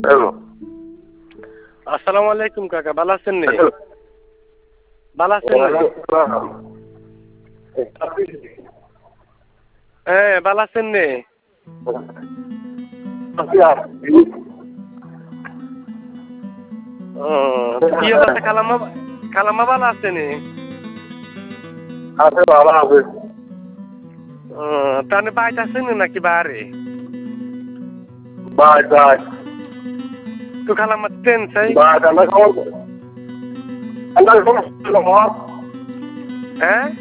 Hello. আসসালামু আলাইকুম কাকা, ভালো আছেন নি? ভালো আছেন নি? হ্যাঁ, ভালো আছেন নি? কি অবস্থা খালাম্মা ভালো আছে নি? আছে, ভালো আছে। তাহলে বাইতে আছেন নাকি বাড়ি? Bye bye. তো খালাম্মা ট্রেন চাই? বাই, ঠান্ডা খবর। ঠান্ডা খবর। হ্যাঁ?